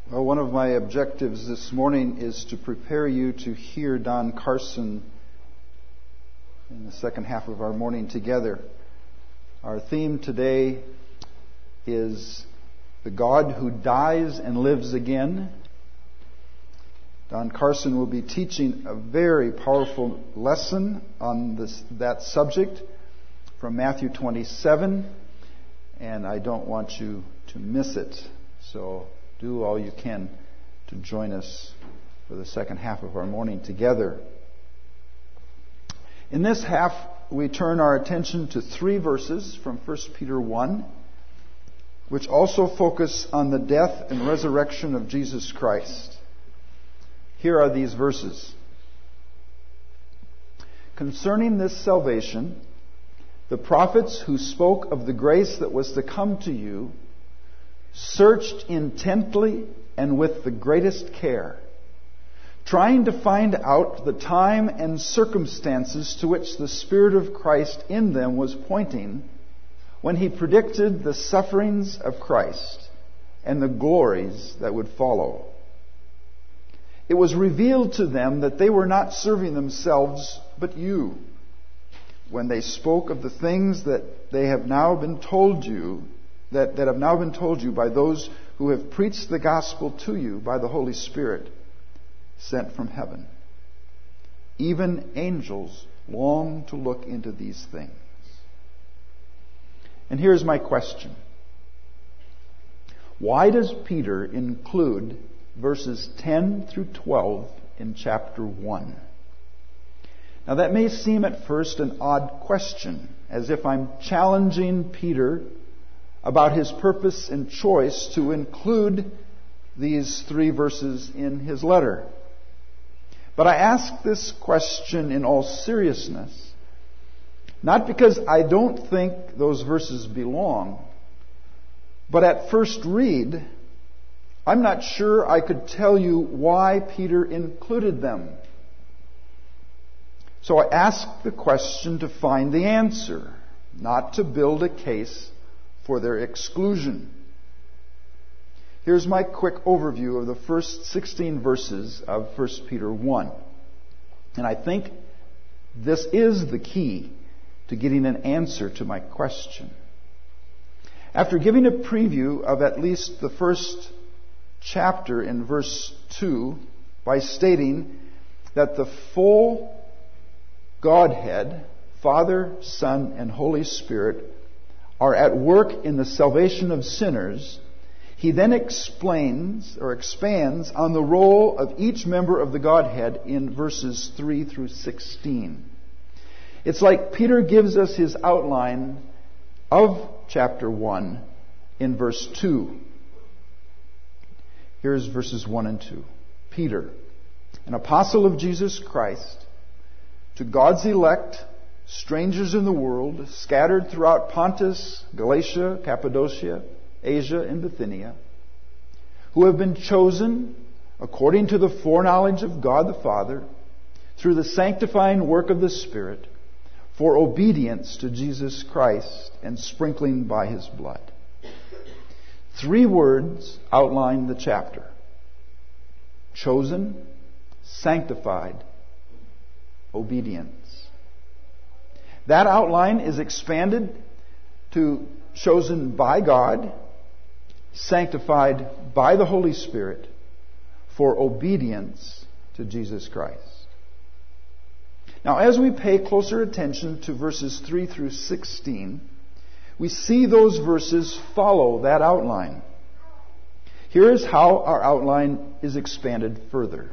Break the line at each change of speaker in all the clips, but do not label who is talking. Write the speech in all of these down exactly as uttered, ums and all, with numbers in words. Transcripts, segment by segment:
Well, one of my objectives this morning is to prepare you to hear Don Carson in the second half of our morning together. Our theme today is the God who dies and lives again. Don Carson will be teaching a very powerful lesson on this, that subject from Matthew twenty-seven, and I don't want you to miss it. So do all you can to join us for the second half of our morning together. In this half, we turn our attention to three verses from First Peter one, which also focus on the death and resurrection of Jesus Christ. Here are these verses. Concerning this salvation, the prophets who spoke of the grace that was to come to you searched intently and with the greatest care, trying to find out the time and circumstances to which the Spirit of Christ in them was pointing when He predicted the sufferings of Christ and the glories that would follow. It was revealed to them that they were not serving themselves but you, when they spoke of the things that they have now been told you, that, that have now been told you by those who have preached the gospel to you by the Holy Spirit sent from heaven. Even angels long to look into these things. And here's my question. Why does Peter include verses ten through twelve in chapter one? Now that may seem at first an odd question, as if I'm challenging Peter about his purpose and choice to include these three verses in his letter. But I ask this question in all seriousness, not because I don't think those verses belong, but at first read, I'm not sure I could tell you why Peter included them. So I ask the question to find the answer, not to build a case for their exclusion. Here's my quick overview of the first sixteen verses of First Peter one. And I think this is the key to getting an answer to my question. After giving a preview of at least the first chapter in verse two by stating that the full Godhead, Father, Son, and Holy Spirit, are at work in the salvation of sinners, he then explains or expands on the role of each member of the Godhead in verses three through sixteen. It's like Peter gives us his outline of chapter one in verse two. Here's verses one and two. Peter, an apostle of Jesus Christ, to God's elect, strangers in the world, scattered throughout Pontus, Galatia, Cappadocia, Asia, and Bithynia, who have been chosen according to the foreknowledge of God the Father, through the sanctifying work of the Spirit, for obedience to Jesus Christ and sprinkling by His blood. Three words outline the chapter: chosen, sanctified, obedience. That outline is expanded to chosen by God, sanctified by the Holy Spirit, for obedience to Jesus Christ. Now, as we pay closer attention to verses three through sixteen, we see those verses follow that outline. Here is how our outline is expanded further.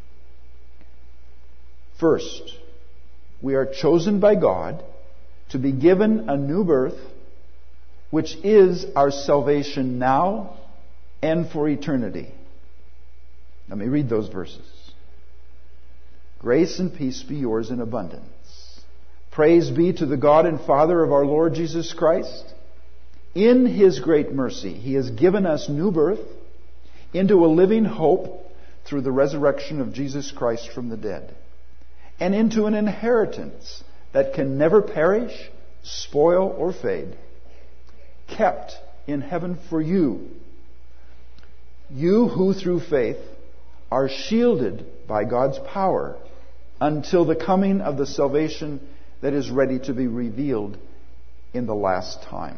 First, we are chosen by God to be given a new birth, which is our salvation now and for eternity. Let me read those verses. Grace and peace be yours in abundance. Praise be to the God and Father of our Lord Jesus Christ. In His great mercy, He has given us new birth into a living hope through the resurrection of Jesus Christ from the dead, and into an inheritance that can never perish, spoil, or fade, kept in heaven for you, You who through faith are shielded by God's power until the coming of the salvation that is ready to be revealed in the last time.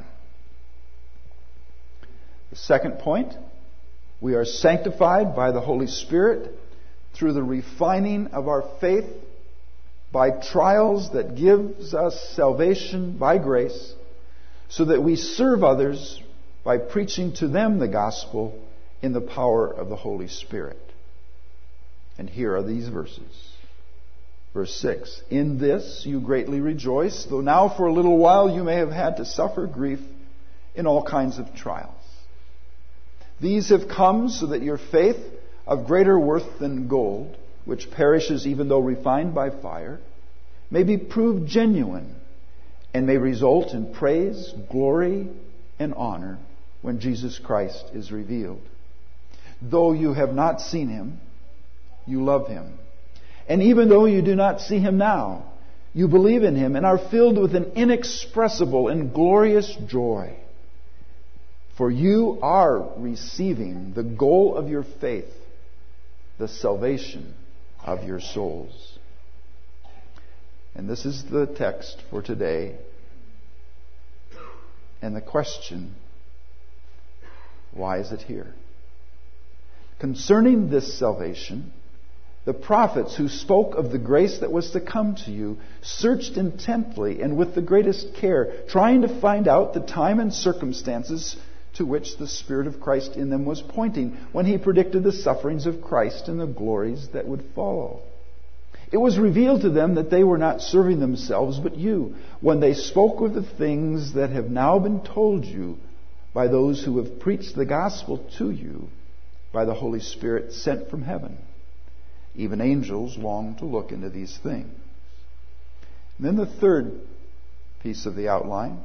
The second point, we are sanctified by the Holy Spirit through the refining of our faith by trials that gives us salvation by grace, so that we serve others by preaching to them the gospel in the power of the Holy Spirit. And here are these verses. Verse six, in this you greatly rejoice, though now for a little while you may have had to suffer grief in all kinds of trials. These have come so that your faith, of greater worth than gold, which perishes even though refined by fire, may be proved genuine and may result in praise, glory, and honor when Jesus Christ is revealed. Though you have not seen him, you love him. And even though you do not see him now, you believe in him and are filled with an inexpressible and glorious joy. For you are receiving the goal of your faith, the salvation of your souls. And this is the text for today. And the question, why is it here? Concerning this salvation, the prophets who spoke of the grace that was to come to you searched intently and with the greatest care, trying to find out the time and circumstances to which the Spirit of Christ in them was pointing when he predicted the sufferings of Christ and the glories that would follow. It was revealed to them that they were not serving themselves but you, when they spoke of the things that have now been told you by those who have preached the gospel to you by the Holy Spirit sent from heaven. Even angels long to look into these things. And then the third piece of the outline.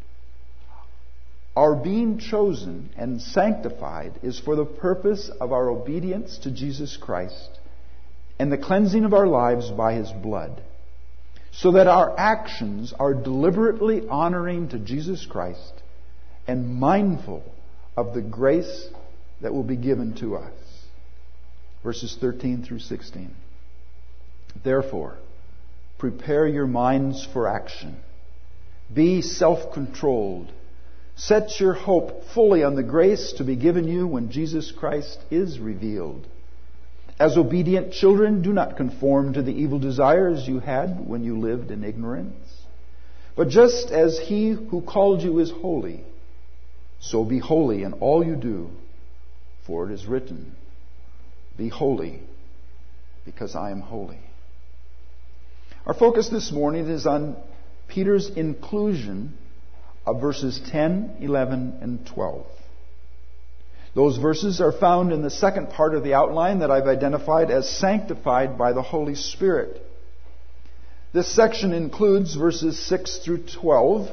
Our being chosen and sanctified is for the purpose of our obedience to Jesus Christ and the cleansing of our lives by his blood, so that our actions are deliberately honoring to Jesus Christ and mindful of the grace that will be given to us. Verses thirteen through sixteen. Therefore, prepare your minds for action. Be self-controlled. Set your hope fully on the grace to be given you when Jesus Christ is revealed. As obedient children, do not conform to the evil desires you had when you lived in ignorance. But just as he who called you is holy, so be holy in all you do, for it is written, be holy, because I am holy. Our focus this morning is on Peter's inclusion of verses ten, eleven, and twelve. Those verses are found in the second part of the outline that I've identified as sanctified by the Holy Spirit. This section includes verses six through twelve.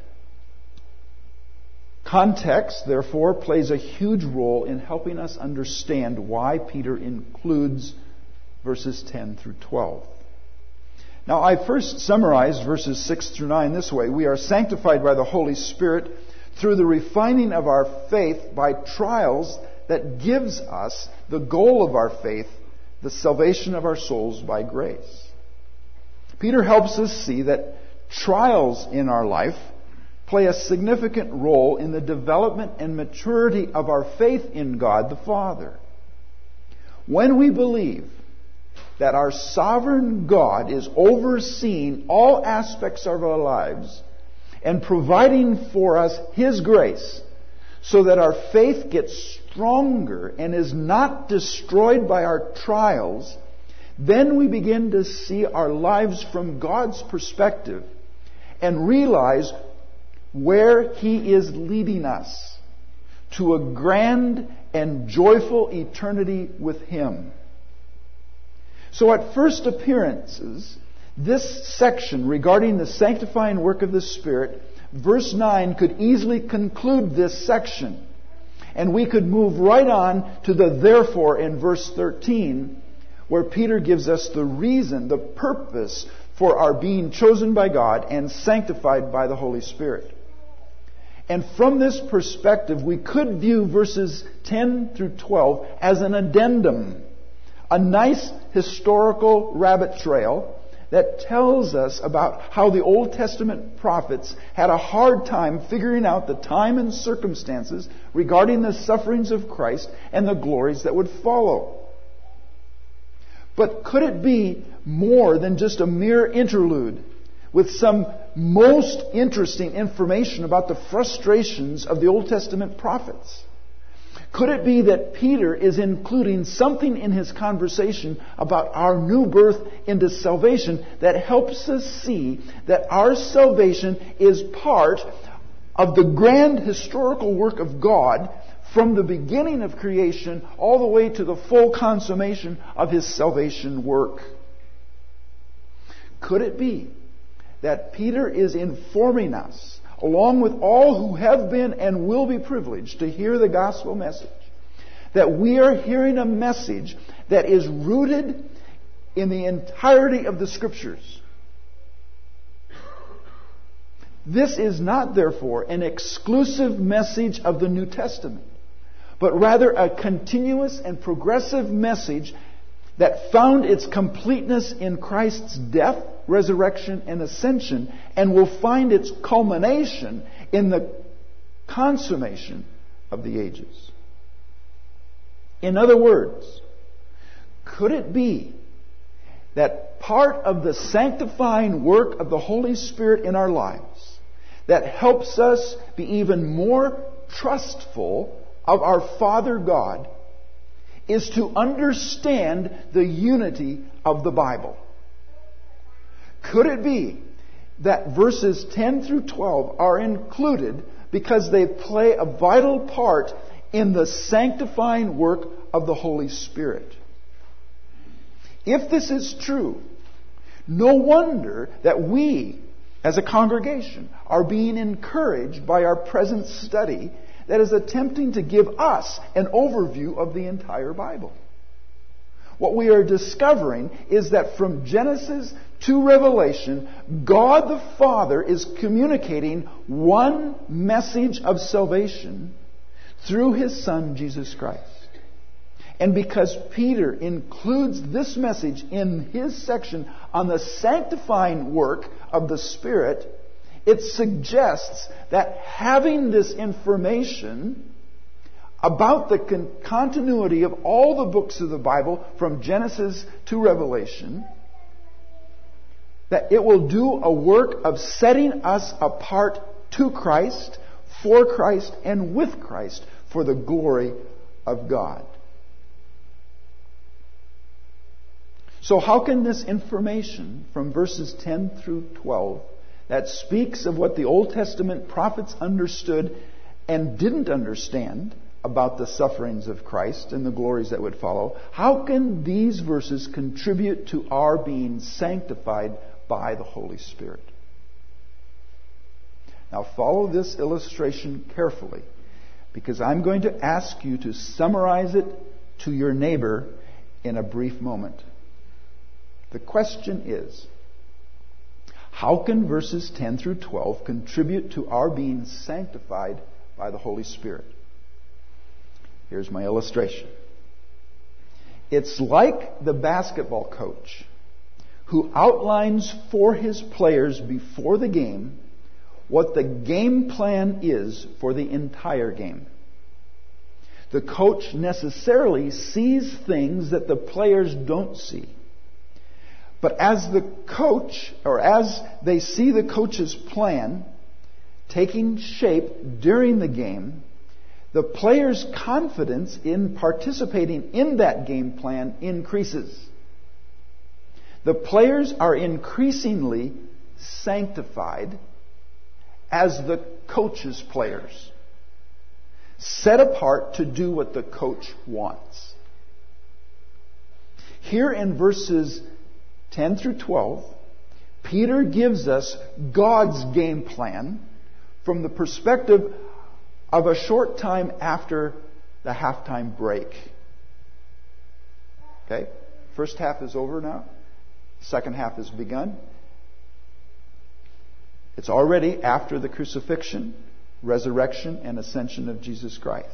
Context, therefore, plays a huge role in helping us understand why Peter includes verses ten through twelve. Now, I first summarized verses six through nine this way. We are sanctified by the Holy Spirit through the refining of our faith by trials that gives us the goal of our faith, the salvation of our souls by grace. Peter helps us see that trials in our life play a significant role in the development and maturity of our faith in God the Father. When we believe that our sovereign God is overseeing all aspects of our lives and providing for us his grace so that our faith gets stronger and is not destroyed by our trials, then we begin to see our lives from God's perspective and realize where he is leading us to a grand and joyful eternity with him. So at first appearances, this section regarding the sanctifying work of the Spirit, verse nine could easily conclude this section. And we could move right on to the therefore in verse thirteen, where Peter gives us the reason, the purpose for our being chosen by God and sanctified by the Holy Spirit. And from this perspective, we could view verses ten through twelve as an addendum, a nice historical rabbit trail that tells us about how the Old Testament prophets had a hard time figuring out the time and circumstances regarding the sufferings of Christ and the glories that would follow. But could it be more than just a mere interlude with some most interesting information about the frustrations of the Old Testament prophets? Could it be that Peter is including something in his conversation about our new birth into salvation that helps us see that our salvation is part of the grand historical work of God from the beginning of creation all the way to the full consummation of His salvation work? Could it be that Peter is informing us, along with all who have been and will be privileged to hear the gospel message, that we are hearing a message that is rooted in the entirety of the Scriptures? This is not, therefore, an exclusive message of the New Testament, but rather a continuous and progressive message that found its completeness in Christ's death, resurrection, and ascension, and will find its culmination in the consummation of the ages. In other words, could it be that part of the sanctifying work of the Holy Spirit in our lives that helps us be even more trustful of our Father God is to understand the unity of the Bible? Could it be that verses ten through twelve are included because they play a vital part in the sanctifying work of the Holy Spirit? If this is true, no wonder that we, as a congregation, are being encouraged by our present study that is attempting to give us an overview of the entire Bible. What we are discovering is that from Genesis to Revelation, God the Father is communicating one message of salvation through His Son, Jesus Christ. And because Peter includes this message in his section on the sanctifying work of the Spirit, it suggests that having this information about the con- continuity of all the books of the Bible from Genesis to Revelation, that it will do a work of setting us apart to Christ, for Christ, and with Christ for the glory of God. So how can this information from verses ten through twelve that speaks of what the Old Testament prophets understood and didn't understand about the sufferings of Christ and the glories that would follow, how can these verses contribute to our being sanctified by the Holy Spirit? Now follow this illustration carefully, because I'm going to ask you to summarize it to your neighbor in a brief moment. The question is, how can verses ten through twelve contribute to our being sanctified by the Holy Spirit? Here's my illustration. It's like the basketball coach who outlines for his players before the game what the game plan is for the entire game. The coach necessarily sees things that the players don't see. But as the coach, or as they see the coach's plan taking shape during the game, the players' confidence in participating in that game plan increases. The players are increasingly sanctified as the coach's players, set apart to do what the coach wants. Here in verses ten through twelve, Peter gives us God's game plan from the perspective of a short time after the halftime break. Okay? First half is over now. Second half has begun. It's already after the crucifixion, resurrection and ascension of Jesus Christ.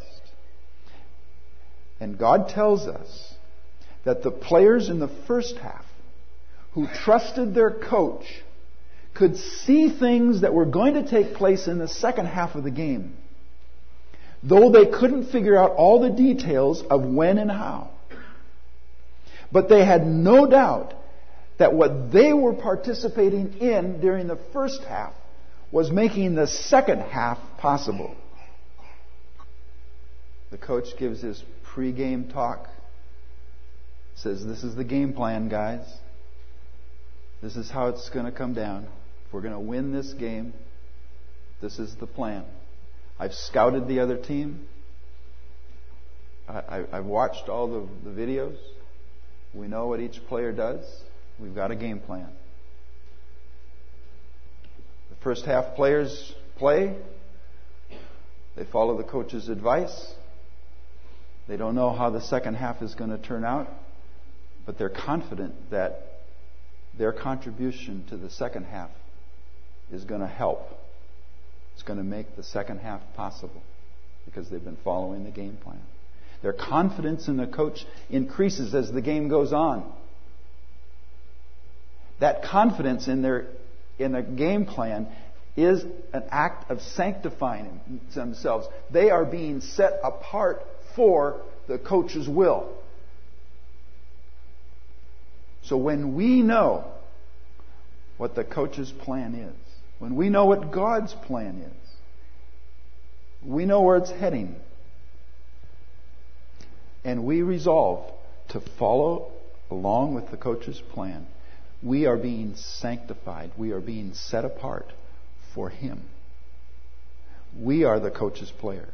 And God tells us that the players in the first half who trusted their coach could see things that were going to take place in the second half of the game, though they couldn't figure out all the details of when and how. But they had no doubt that what they were participating in during the first half was making the second half possible. The coach gives his pre-game talk, says, "This is the game plan, guys. This is how it's going to come down. If we're going to win this game, this is the plan. I've scouted the other team. I, I, I've watched all the, the videos. We know what each player does. We've got a game plan. The first half players play. They follow the coach's advice. They don't know how the second half is going to turn out, but they're confident that their contribution to the second half is going to help. It's going to make the second half possible because they've been following the game plan. Their confidence in the coach increases as the game goes on. That confidence in their in the game plan is an act of sanctifying themselves. They are being set apart for the coach's will. So when we know what the coach's plan is, when we know what God's plan is, we know where it's heading, and we resolve to follow along with the coach's plan, we are being sanctified. We are being set apart for Him. We are the coach's players.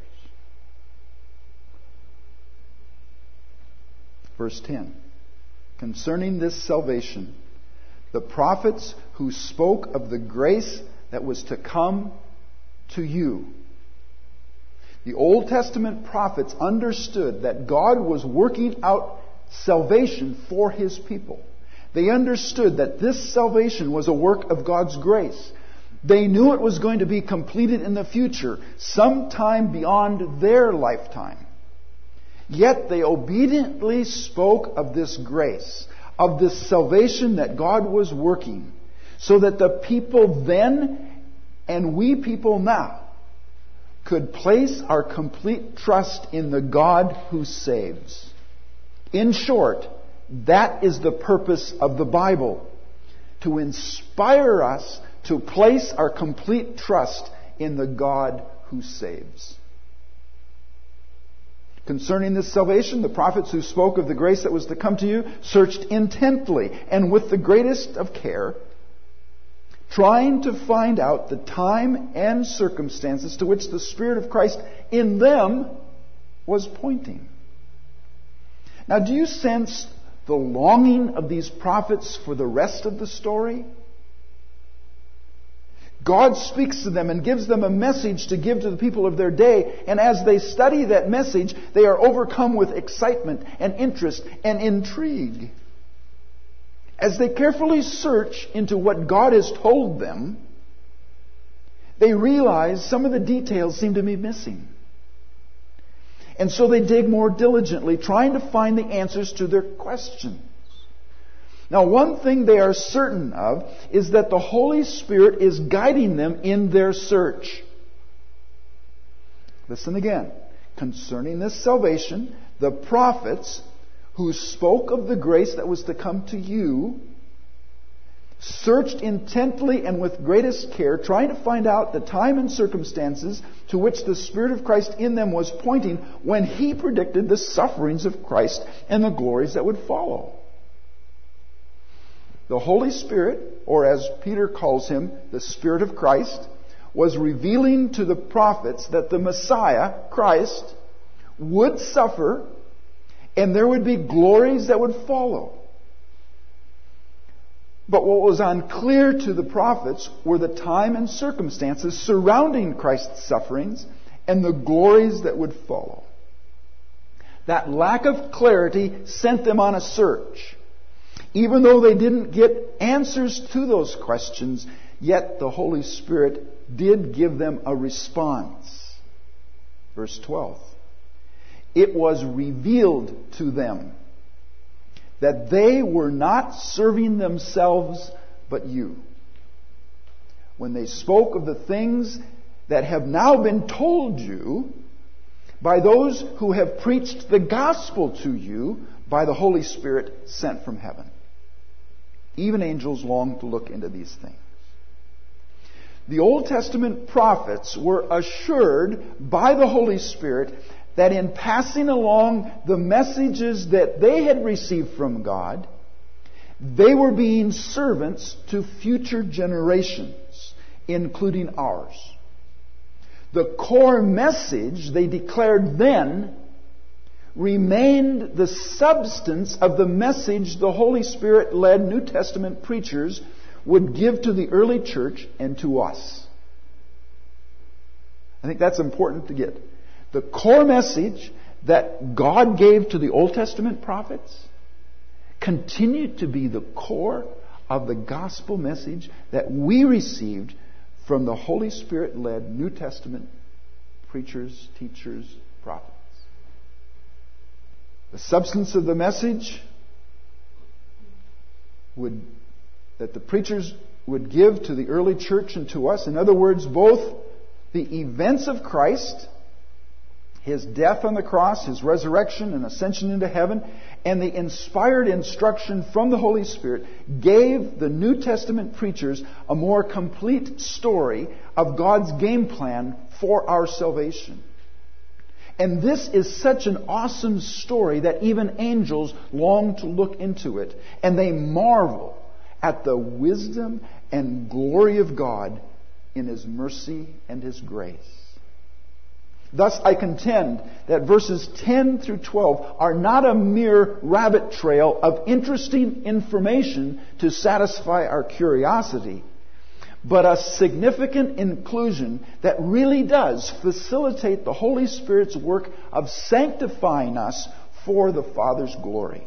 Verse ten. Concerning this salvation, the prophets who spoke of the grace that was to come to you. The Old Testament prophets understood that God was working out salvation for His people. They understood that this salvation was a work of God's grace. They knew it was going to be completed in the future, sometime beyond their lifetime. Yet they obediently spoke of this grace, of this salvation that God was working, so that the people then and we people now could place our complete trust in the God who saves. In short, that is the purpose of the Bible, to inspire us to place our complete trust in the God who saves. Concerning this salvation, the prophets who spoke of the grace that was to come to you searched intently and with the greatest of care, trying to find out the time and circumstances to which the Spirit of Christ in them was pointing. Now, do you sense the longing of these prophets for the rest of the story? God speaks to them and gives them a message to give to the people of their day. And as they study that message, they are overcome with excitement and interest and intrigue. As they carefully search into what God has told them, they realize some of the details seem to be missing. And so they dig more diligently, trying to find the answers to their questions. Now, one thing they are certain of is that the Holy Spirit is guiding them in their search. Listen again. Concerning this salvation, the prophets who spoke of the grace that was to come to you searched intently and with greatest care, trying to find out the time and circumstances to which the Spirit of Christ in them was pointing when He predicted the sufferings of Christ and the glories that would follow. The Holy Spirit, or as Peter calls Him, the Spirit of Christ, was revealing to the prophets that the Messiah, Christ, would suffer and there would be glories that would follow. But what was unclear to the prophets were the time and circumstances surrounding Christ's sufferings and the glories that would follow. That lack of clarity sent them on a search. Even though they didn't get answers to those questions, Yet the Holy Spirit did give them a response. Verse twelve. It was revealed to them that they were not serving themselves but you, when they spoke of the things that have now been told you by those who have preached the gospel to you by the Holy Spirit sent from heaven. Even angels long to look into these things. The Old Testament prophets were assured by the Holy Spirit that in passing along the messages that they had received from God, they were being servants to future generations, including ours. The core message they declared then remained the substance of the message the Holy Spirit-led New Testament preachers would give to the early church and to us. I think that's important to get. The core message that God gave to the Old Testament prophets continued to be the core of the gospel message that we received from the Holy Spirit-led New Testament preachers, teachers, prophets. The substance of the message would that the preachers would give to the early church and to us, in other words, both the events of Christ, His death on the cross, His resurrection and ascension into heaven, and the inspired instruction from the Holy Spirit gave the New Testament preachers a more complete story of God's game plan for our salvation. And this is such an awesome story that even angels long to look into it, and they marvel at the wisdom and glory of God in His mercy and His grace. Thus, I contend that verses ten through twelve are not a mere rabbit trail of interesting information to satisfy our curiosity, but a significant inclusion that really does facilitate the Holy Spirit's work of sanctifying us for the Father's glory.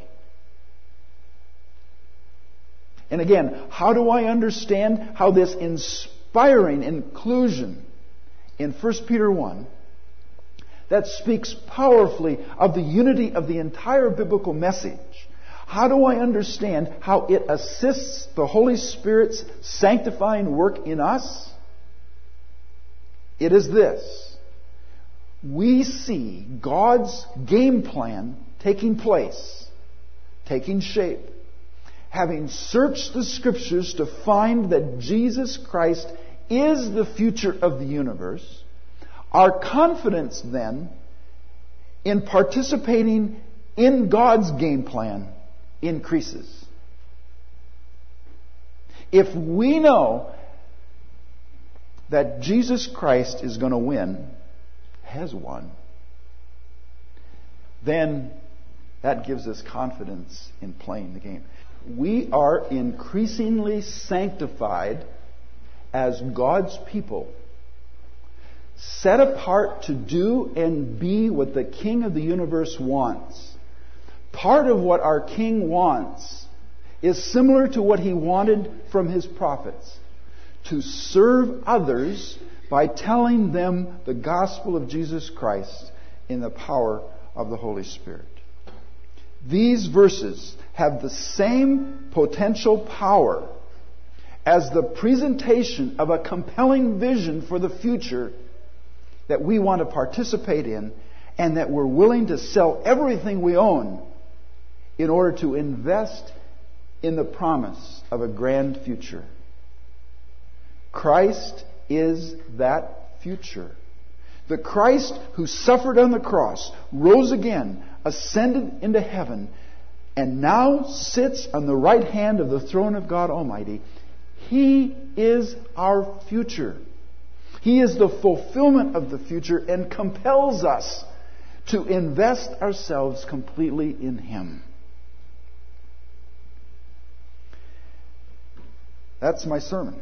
And again, how do I understand how this inspiring inclusion in First Peter one that speaks powerfully of the unity of the entire biblical message, how do I understand how it assists the Holy Spirit's sanctifying work in us? It is this. We see God's game plan taking place, taking shape. Having searched the Scriptures to find that Jesus Christ is the future of the universe, our confidence then in participating in God's game plan increases. If we know that Jesus Christ is going to win, has won, then that gives us confidence in playing the game. We are increasingly sanctified as God's people, set apart to do and be what the King of the universe wants. Part of what our King wants is similar to what He wanted from His prophets: to serve others by telling them the gospel of Jesus Christ in the power of the Holy Spirit. These verses have the same potential power as the presentation of a compelling vision for the future that we want to participate in, and that we're willing to sell everything we own in order to invest in the promise of a grand future. Christ is that future. The Christ who suffered on the cross, rose again, ascended into heaven, and now sits on the right hand of the throne of God Almighty. He is our future. He is the fulfillment of the future and compels us to invest ourselves completely in Him. That's my sermon.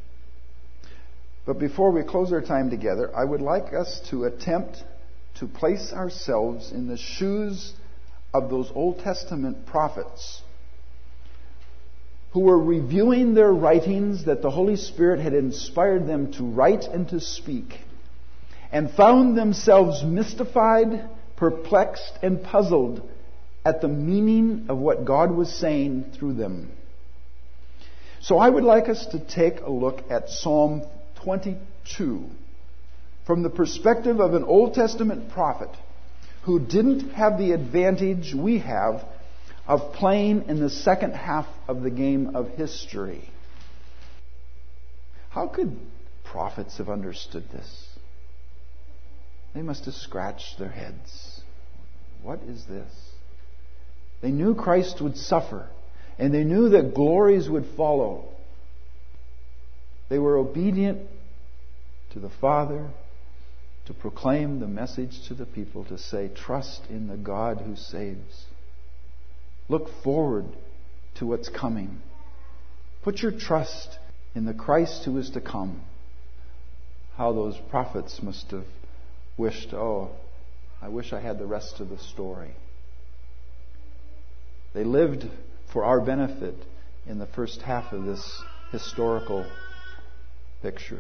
But before we close our time together, I would like us to attempt to place ourselves in the shoes of those Old Testament prophets who were reviewing their writings that the Holy Spirit had inspired them to write and to speak, and found themselves mystified, perplexed, and puzzled at the meaning of what God was saying through them. So I would like us to take a look at Psalm twenty-two from the perspective of an Old Testament prophet who didn't have the advantage we have of playing in the second half of the game of history. How could prophets have understood this? They must have scratched their heads. What is this? They knew Christ would suffer, and they knew that glories would follow. They were obedient to the Father to proclaim the message to the people, to say, trust in the God who saves. Look forward to what's coming. Put your trust in the Christ who is to come. How those prophets must have wished, oh, I wish I had the rest of the story. They lived for our benefit in the first half of this historical picture.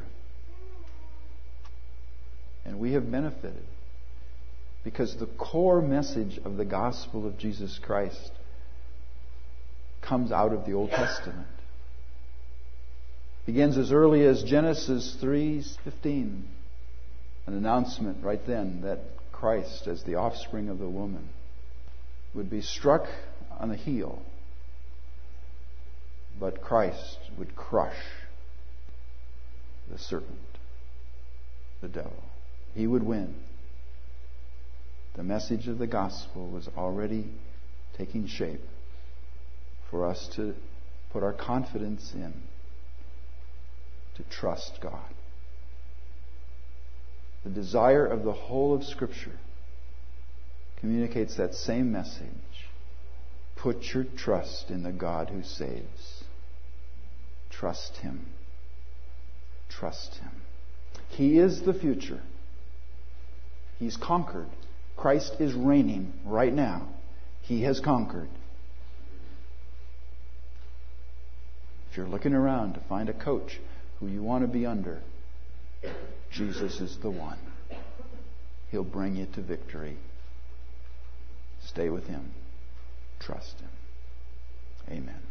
And we have benefited because the core message of the gospel of Jesus Christ comes out of the Old Testament. Begins as early as Genesis three fifteen. An announcement right then that Christ, as the offspring of the woman, would be struck on the heel, but Christ would crush the serpent, the devil. He would win. The message of the gospel was already taking shape for us to put our confidence in, to trust God. The desire of the whole of Scripture communicates that same message. Put your trust in the God who saves. Trust Him. Trust Him. He is the future. He's conquered. Christ is reigning right now. He has conquered. If you're looking around to find a coach who you want to be under, Jesus is the one. He'll bring you to victory. Stay with Him. Trust Him. Amen.